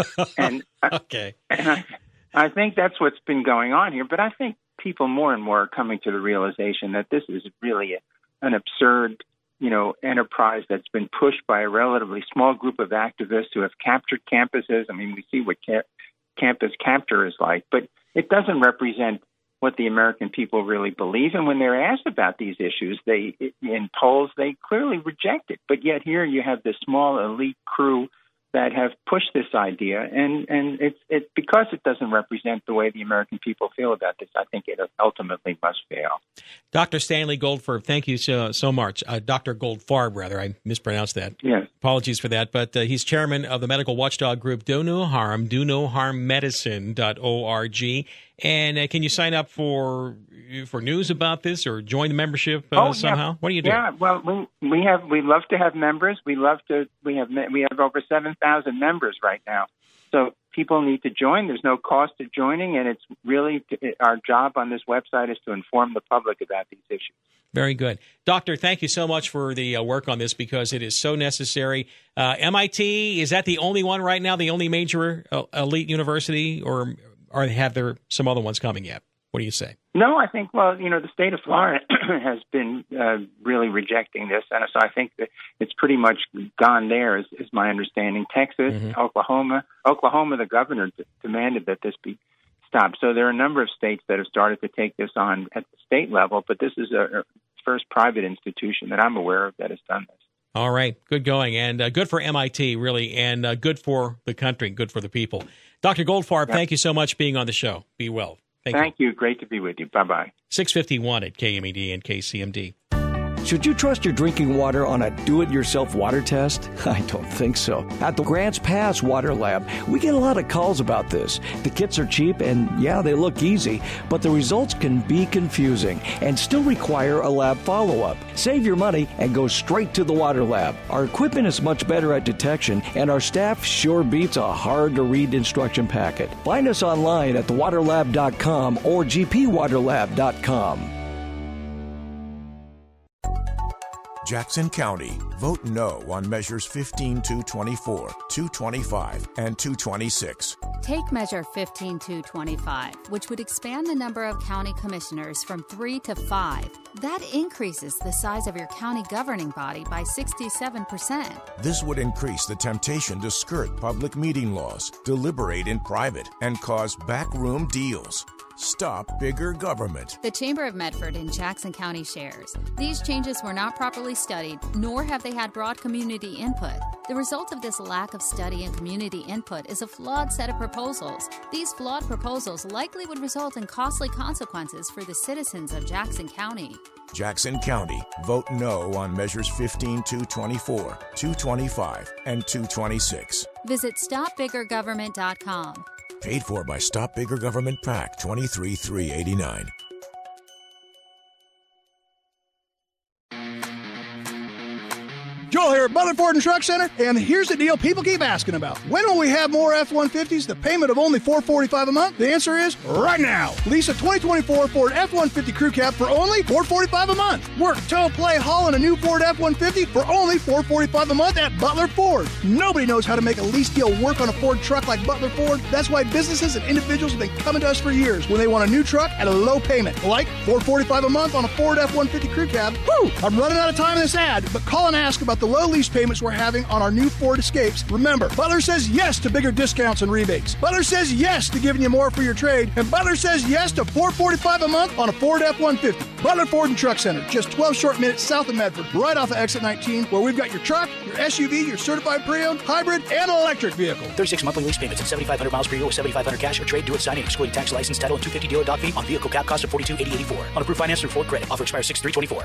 and okay, and I, I think that's what's been going on here. But I think people more and more are coming to the realization that this is really a, an absurd, you know, enterprise that's been pushed by a relatively small group of activists who have captured campuses. I mean, we see what ca- campus capture is like, but it doesn't represent what the American people really believe. And when they're asked about these issues, they in polls, they clearly reject it. But yet here you have this small elite crew that have pushed this idea, and, and it's it because it doesn't represent the way the American people feel about this, I think it ultimately must fail. Doctor Stanley Goldfarb, thank you so, so much. Uh, Doctor Goldfarb, rather, I mispronounced that. Yes. Apologies for that, but uh, he's chairman of the medical watchdog group Do No Harm, do no harm medicine dot org. And uh, can you sign up for for news about this or join the membership uh, oh, somehow? Yeah. What do you do? Yeah, well, we we have we love to have members. We love to we have we have over seven thousand members right now. So people need to join. There's no cost to joining, and it's really our job on this website is to inform the public about these issues. Very good. Doctor, thank you so much for the uh, work on this, because it is so necessary. Uh, M I T, is that the only one right now, the only major uh, elite university, or or have there some other ones coming yet? What do you say? No, I think, well, you know, the state of Florida has been uh, really rejecting this. And so I think that it's pretty much gone there, is, is my understanding. Texas, mm-hmm. Oklahoma. Oklahoma, the governor d- demanded that this be stopped. So there are a number of states that have started to take this on at the state level, but this is a, a first private institution that I'm aware of that has done this. All right. Good going. And uh, good for M I T, really, and uh, good for the country, good for the people. Doctor Goldfarb, yep. Thank you so much for being on the show. Be well. Thank, Thank you. you. Great to be with you. Bye-bye. six fifty-one at K M E D and K C M D. Should you trust your drinking water on a do-it-yourself water test? I don't think so. At the Grants Pass Water Lab, we get a lot of calls about this. The kits are cheap and, yeah, they look easy, but the results can be confusing and still require a lab follow-up. Save your money and go straight to the water lab. Our equipment is much better at detection, and our staff sure beats a hard-to-read instruction packet. Find us online at the water lab dot com or g p water lab dot com. Jackson County, vote no on Measures fifteen two twenty-four, two twenty-five, and two twenty-six. Take Measure fifteen two twenty-five, which would expand the number of county commissioners from three to five. That increases the size of your county governing body by sixty-seven percent. This would increase the temptation to skirt public meeting laws, deliberate in private, and cause backroom deals. Stop bigger government. The Chamber of Medford in Jackson County shares. These changes were not properly studied, nor have they had broad community input. The result of this lack of study and community input is a flawed set of proposals. These flawed proposals likely would result in costly consequences for the citizens of Jackson County. Jackson County, vote no on measures fifteen, two twenty-four, two twenty-five, and two twenty-six. Visit stop bigger government dot com. Paid for by Stop Bigger Government PAC twenty-three three eighty-nine. Joel here at Butler Ford and Truck Center, and here's the deal people keep asking about. When will we have more F one fifties, the payment of only four hundred forty-five dollars a month? The answer is right now. Lease a twenty twenty-four Ford F one fifty Crew Cab for only four hundred forty-five dollars a month. Work, tow, play, haul in a new Ford F one fifty for only four hundred forty-five dollars a month at Butler Ford. Nobody knows how to make a lease deal work on a Ford truck like Butler Ford. That's why businesses and individuals have been coming to us for years when they want a new truck at a low payment, like four hundred forty-five dollars a month on a Ford F one fifty Crew Cab. Woo! I'm running out of time in this ad, but call and ask about the low lease payments we're having on our new Ford Escapes. Remember, Butler says yes to bigger discounts and rebates. Butler says yes to giving you more for your trade. And Butler says yes to four hundred forty-five dollars a month on a Ford F one fifty. Butler Ford and Truck Center, just twelve short minutes south of Medford, right off of exit nineteen, where we've got your truck, your S U V, your certified pre-owned, hybrid, and electric vehicle. thirty-six monthly lease payments and seventy-five hundred miles per year with seventy-five hundred cash or trade due at signing, excluding tax, license, title, and two hundred fifty dealer doc fee on vehicle cap cost of forty-two eighty eighty-four. On approved finance through Ford Credit. Offer expires six three twenty-four.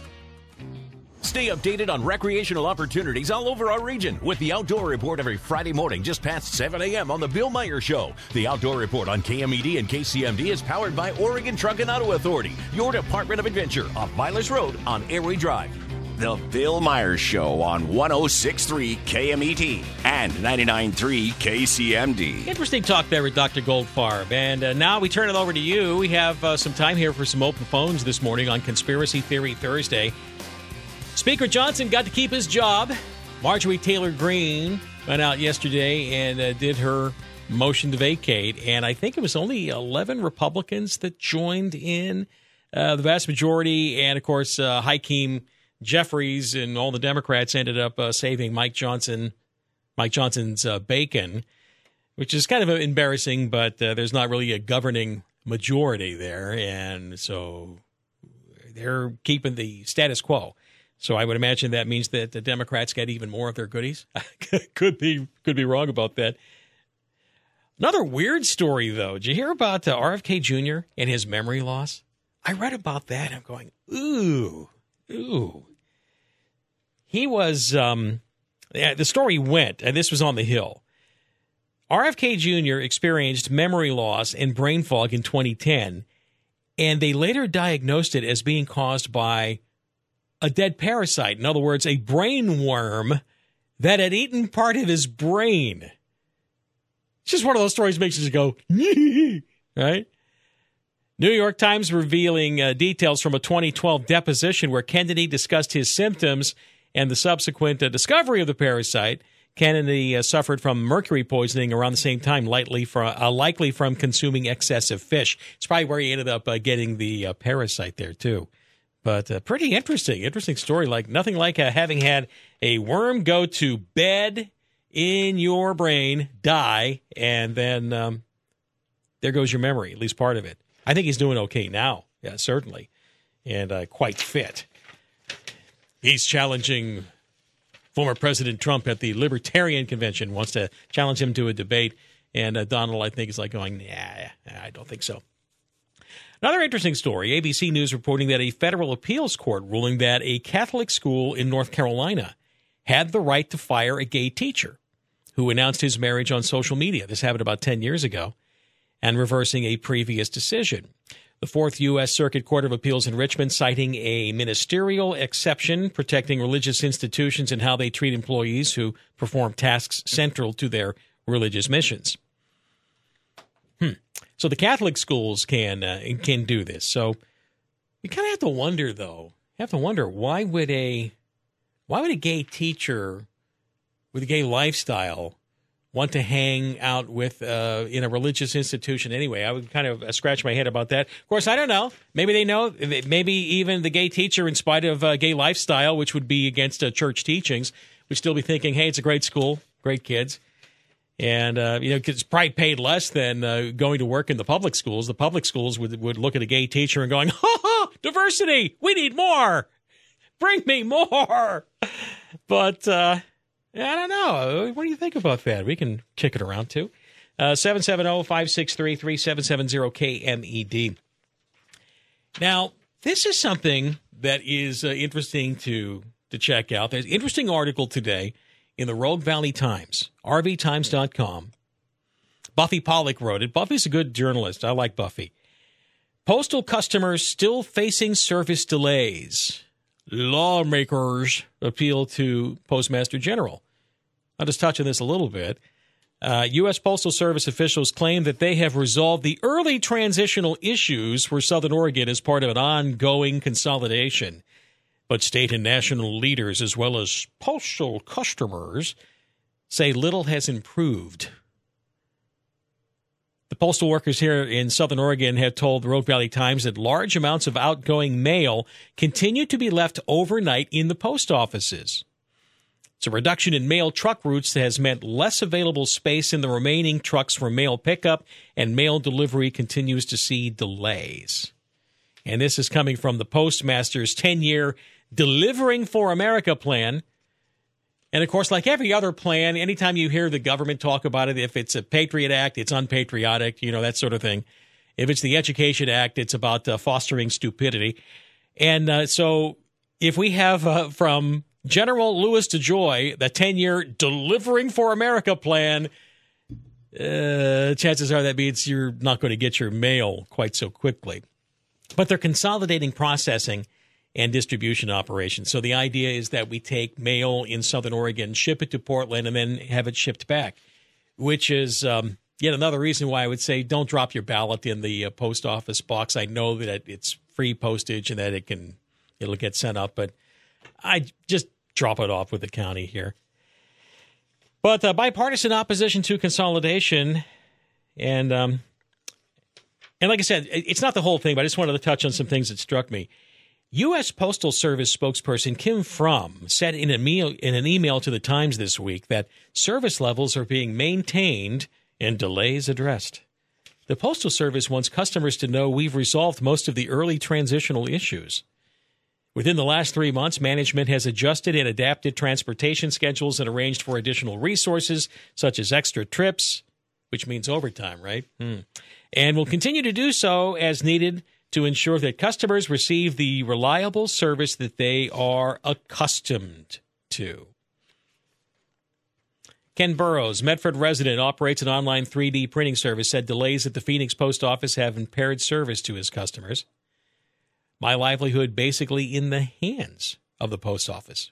Stay updated on recreational opportunities all over our region with the Outdoor Report every Friday morning just past seven a.m. on The Bill Meyer Show. The Outdoor Report on K M E D and K C M D is powered by Oregon Truck and Auto Authority, your Department of Adventure off Vilas Road on Airway Drive. The Bill Myers Show on one oh six point three K M E D and ninety-nine point three K C M D. Interesting talk there with Doctor Goldfarb. And uh, now we turn it over to you. We have uh, some time here for some open phones this morning on Conspiracy Theory Thursday. Speaker Johnson got to keep his job. Marjorie Taylor Greene went out yesterday and uh, did her motion to vacate. And I think it was only eleven Republicans that joined in. Uh, the vast majority, and of course, uh, Hakeem Jeffries and all the Democrats ended up uh, saving Mike Johnson, Mike Johnson's uh, bacon, which is kind of embarrassing, but uh, there's not really a governing majority there. And so they're keeping the status quo. So I would imagine that means that the Democrats get even more of their goodies. could be could be wrong about that. Another weird story, though. Did you hear about uh, R F K Junior and his memory loss? I read about that. I'm going, ooh, ooh. He was, um, yeah, the story went, and this was on the Hill. R F K Junior experienced memory loss and brain fog in twenty ten, and they later diagnosed it as being caused by a dead parasite. In other words, a brain worm that had eaten part of his brain. It's just one of those stories that makes you go, right? New York Times revealing uh, details from a twenty twelve deposition where Kennedy discussed his symptoms and the subsequent uh, discovery of the parasite. Kennedy uh, suffered from mercury poisoning around the same time, likely from, uh, likely from consuming excessive fish. It's probably where he ended up uh, getting the uh, parasite there, too. But uh, pretty interesting, interesting story. Like nothing like uh, having had a worm go to bed in your brain, die, and then um, there goes your memory, at least part of it. I think he's doing okay now, yeah, certainly, and uh, quite fit. He's challenging former President Trump at the Libertarian Convention, wants to challenge him to a debate, and uh, Donald, I think, is like going, nah, I don't think so. Another interesting story, A B C News reporting that a federal appeals court ruling that a Catholic school in North Carolina had the right to fire a gay teacher who announced his marriage on social media. This happened about ten years ago, and reversing a previous decision. The Fourth U S. Circuit Court of Appeals in Richmond citing a ministerial exception protecting religious institutions and how they treat employees who perform tasks central to their religious missions. Hmm. So the Catholic schools can uh, can do this. So you kind of have to wonder, though. You have to wonder why would a why would a gay teacher with a gay lifestyle want to hang out with uh, in a religious institution anyway? I would kind of uh, scratch my head about that. Of course, I don't know. Maybe they know. Maybe even the gay teacher, in spite of uh, gay lifestyle, which would be against uh, church teachings, would still be thinking, "Hey, it's a great school, great kids." And, uh, you know, it's probably paid less than uh, going to work in the public schools. The public schools would, would look at a gay teacher and going, ha ha, diversity, we need more. Bring me more. But uh, I don't know. What do you think about that? We can kick it around, too. Uh, seven seven zero, five six three, three seven seven zero K M E D. Now, this is something that is uh, interesting to, to check out. There's an interesting article today in the Rogue Valley Times, R V times dot com. Buffy Pollock wrote it. Buffy's a good journalist. I like Buffy. Postal customers still facing service delays. Lawmakers appeal to Postmaster General. I'll just touch on this a little bit. Uh, U S. Postal Service officials claim that they have resolved the early transitional issues for Southern Oregon as part of an ongoing consolidation. But state and national leaders, as well as postal customers, say little has improved. The postal workers here in Southern Oregon have told the Rogue Valley Times that large amounts of outgoing mail continue to be left overnight in the post offices. So a reduction in mail truck routes has meant less available space in the remaining trucks for mail pickup, and mail delivery continues to see delays. And this is coming from the Postmaster's ten-year Delivering for America plan. And, of course, like every other plan, anytime you hear the government talk about it, if it's a Patriot Act, it's unpatriotic, you know, that sort of thing. If it's the Education Act, it's about uh, fostering stupidity. And uh, so if we have uh, from General Louis DeJoy, the ten-year Delivering for America plan, uh, chances are that means you're not going to get your mail quite so quickly. But they're consolidating processing and distribution operations. So the idea is that we take mail in Southern Oregon, ship it to Portland, and then have it shipped back, which is um, yet another reason why I would say don't drop your ballot in the uh, post office box. I know that it's free postage and that it can it'll get sent up, but I just drop it off with the county here. But uh, bipartisan opposition to consolidation, and um, and like I said, it's not the whole thing, but I just wanted to touch on some things that struck me. U S. Postal Service spokesperson Kim Frum said in, a meal, in an email to the Times this week that service levels are being maintained and delays addressed. The Postal Service wants customers to know we've resolved most of the early transitional issues. Within the last three months, management has adjusted and adapted transportation schedules and arranged for additional resources, such as extra trips, which means overtime, right? Hmm. And will continue to do so as needed to ensure that customers receive the reliable service that they are accustomed to. Ken Burrows, Medford resident, operates an online three D printing service, said delays at the Phoenix post office have impaired service to his customers. My livelihood basically in the hands of the post office.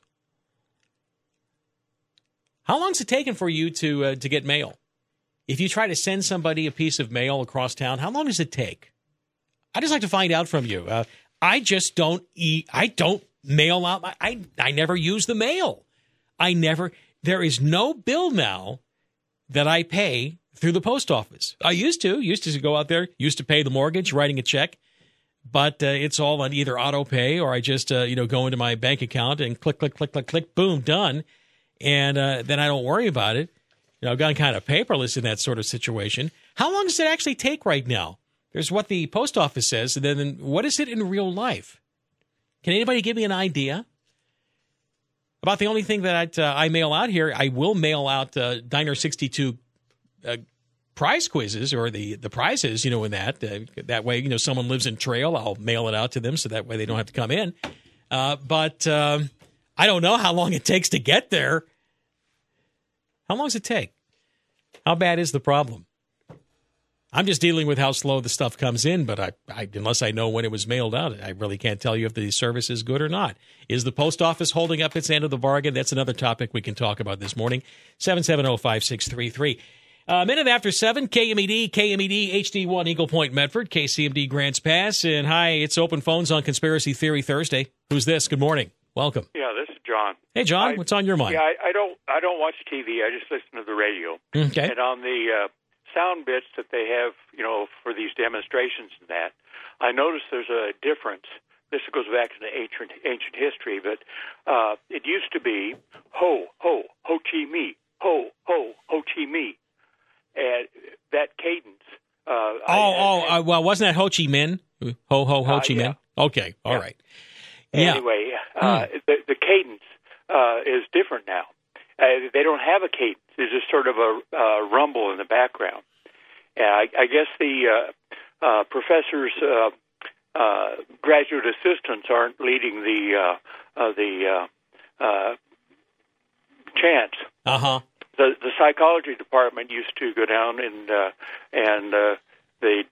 How long is it taking for you to uh, to get mail? If you try to send somebody a piece of mail across town, how long does it take? I just like to find out from you. Uh, I just don't eat. I don't mail out. My, I I never use the mail. I never. There is no bill now that I pay through the post office. I used to. Used to go out there. Used to pay the mortgage, writing a check. But uh, it's all on either auto pay or I just uh, you know go into my bank account and click, click, click, click, click, boom, done. And uh, then I don't worry about it. You know, I've gone kind of paperless in that sort of situation. How long does it actually take right now? There's what the post office says, and then what is it in real life? Can anybody give me an idea? About the only thing that uh, I mail out here, I will mail out uh, Diner sixty-two uh, prize quizzes or the, the prizes, you know, in that. Uh, that way, you know, someone lives in Trail, I'll mail it out to them so that way they don't have to come in. Uh, but um, I don't know how long it takes to get there. How long does it take? How bad is the problem? I'm just dealing with how slow the stuff comes in, but I, I, unless I know when it was mailed out, I really can't tell you if the service is good or not. Is the post office holding up its end of the bargain? That's another topic we can talk about this morning. seven seven zero, five six three three. A minute after seven, K M E D, K M E D, H D one, Eagle Point, Medford, K C M D, Grants Pass. And hi, it's Open Phones on Conspiracy Theory Thursday. Who's this? Good morning. Welcome. Yeah, this is John. Hey, John, I, what's on your mind? Yeah, I, I don't I don't watch T V. I just listen to the radio. Okay. And on the uh, sound bits that they have, you know, for these demonstrations and that, I noticed there's a difference. This goes back to the ancient ancient history, but uh, it used to be ho ho ho chi mi ho ho ho chi mi. and that cadence. Uh, oh, I, oh, uh, well, wasn't that Ho Chi Minh? Ho, ho, Ho Uh, Chi yeah. Minh? Okay, all Yeah. right. Yeah. Anyway, uh, Hmm. the, the cadence uh, is different now. Uh, they don't have a cadence. There's just sort of a uh, rumble in the background. And I, I guess the uh, uh, professors, uh, uh, graduate assistants aren't leading the uh, uh, the uh, uh, chants. Uh huh. The the psychology department used to go down and uh, and uh, they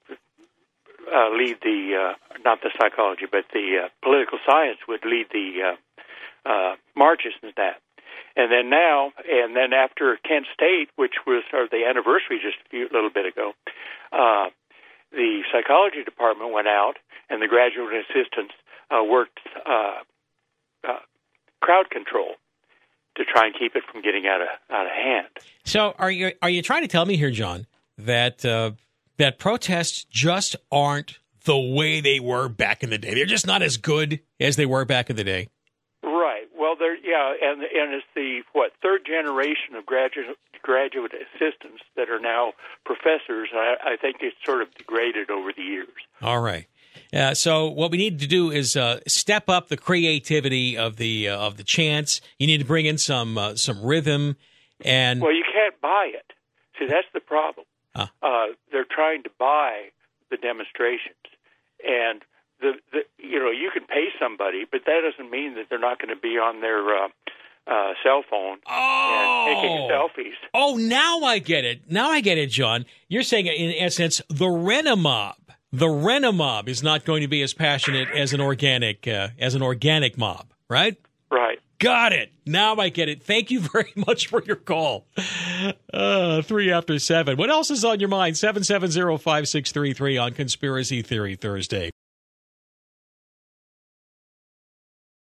uh, lead the uh, not the psychology, but the uh, political science would lead the uh, uh, marches and that. And then now, and then after Kent State, which was or the anniversary just a few, little bit ago, uh, the psychology department went out, and the graduate assistants uh, worked uh, uh, crowd control to try and keep it from getting out of out of hand. So, are you are you trying to tell me here, John, that uh, that protests just aren't the way they were back in the day? They're just not as good as they were back in the day. Right. Well, there, yeah, and and it's the what third generation of graduate graduate assistants that are now professors. I, I think it's sort of degraded over the years. All right. Uh, so what we need to do is uh, step up the creativity of the uh, of the chants. You need to bring in some uh, some rhythm, and Well, you can't buy it. See, that's the problem. Uh. Uh, they're trying to buy the demonstrations, and the, the you know you can pay somebody, but that doesn't mean that they're not going to be on their uh, uh, cell phone and taking selfies. oh, now I get it. Now I get it, John. You're saying, in essence, the Rent-A-Mob. The Rent-A-Mob is not going to be as passionate as an organic uh, as an organic mob, right? Right. Got it. Now I get it. Thank you very much for your call. Uh, three after seven. What else is on your mind? seven seven zero, five six three three on Conspiracy Theory Thursday.